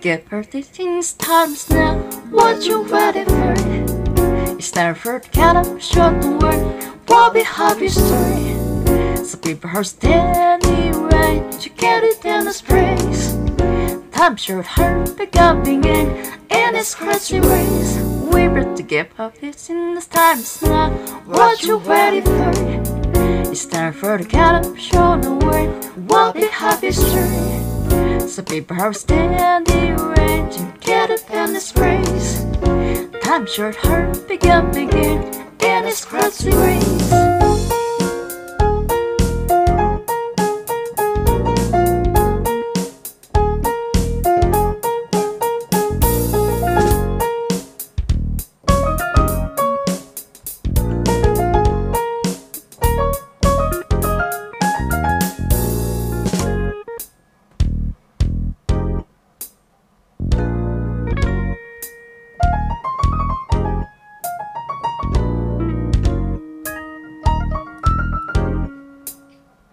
get birthday things times now. What you ready for? It's time for the cat up, short the word. What be happy story? So people are standing right to get it in the sprays. Time short her becoming in a scratchy race. We brought to get birthday things times now. What you ready for? It's time for the cat up, short the word. What be happy story? So people are standing ready to get up in this race. Time short her begin in a scratchy race.